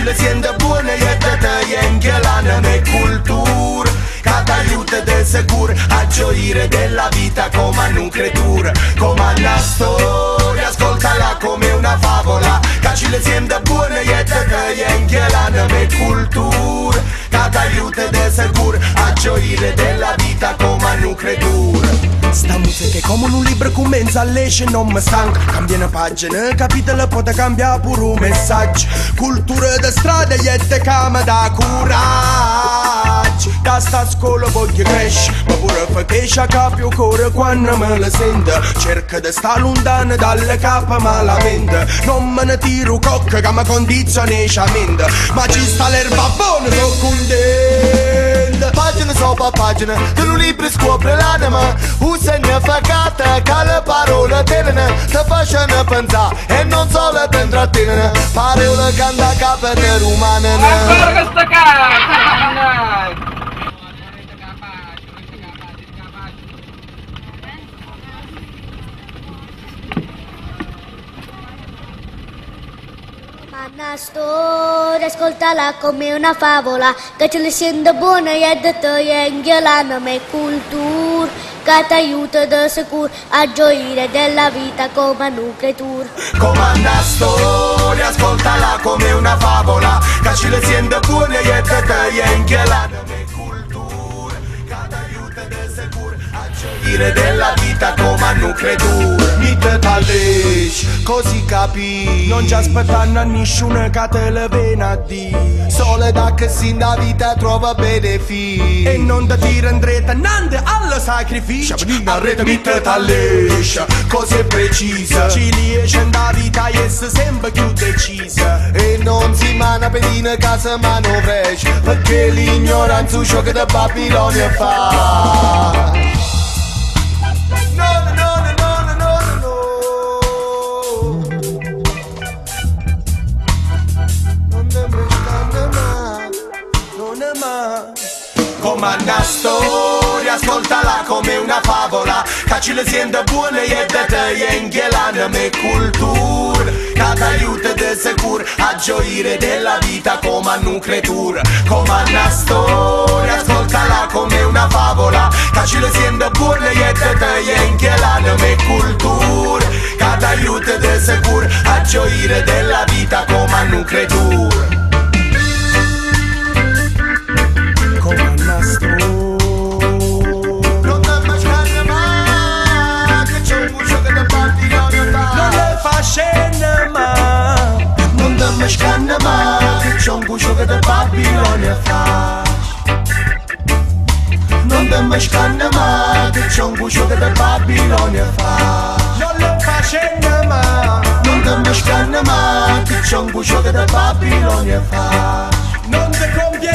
ci le siente buone e da te e anche la mia cultura che ti aiuta de sicuro a gioire della vita come un creatura, come una storia, ascoltala come una favola che ci le siente buone e da te e anche la mia cultura che ti aiuta de sicuro a gioire della vita come un creatura. Sta musica è come un libro commenza a legge non mi stanca. Cambia una pagina, capitolo può cambiare pure un messaggio. Cultura da strada e te cama da coraggio. Da sta scuola voglio crescere, ma pure perché c'è più cuore quando me la sento. Cerca di stare lontano dalle cappe malamente. Non me ne tiro cocca che mi condiziona la mente. Ma ci sta l'erba buona, sono contento. Pagina sopra pagina, che un libro scopre l'anima. Un significato che le parole tengono, ti facciano pensare e non solo ti intrattengono. Parole che hanno carattere umano. Ancora questa carta! Una storia, ascoltala come una favola, che ce le sente buone e da te e anche la mia cultura, che ti aiuta da sicuro a gioire della vita come un creatura. Come una storia, ascoltala come una favola, che ce le sente buone e da te e anche la mia cultura, che ti aiuta da sicuro a gioire della vita come un creatura. Mi te talesci, così capì. Non ci aspettano a nessuno che te le viene a dire. Soledad che sin da vita trova benefici e non ti tira in dretta nante al sacrificio. A rete mi te talesci, così è precisa. Ci riesce da vita e si sempre più decisa. E non si mana pedina che si manovresce, perché l'ignoranza è ciò che da Babilonia fa. Come una storia, ascoltala come una favola, che ci le sente buone e da te e anche la mia cultura, che ti aiuta da sicuro a gioire della vita come un creatura. Come una storia, ascoltala come una favola, che ci le sente buone e da te e anche la mia cultura, che ti aiuta da sicuro a gioire della vita come un creatura. Come una storia. Non ti mascare mai, che c'è un guscio che ti Babilonia fa. Non ti fa scena mai. Non ti mascare mai, che c'è un guscio che ti Babilonia fa. Non ti mascare mai, che c'è un guscio che ti Babilonia fa. Non ti fa scena mai. Non ti mascare mai, che c'è un guscio che ti Babilonia fa. Non ti conviene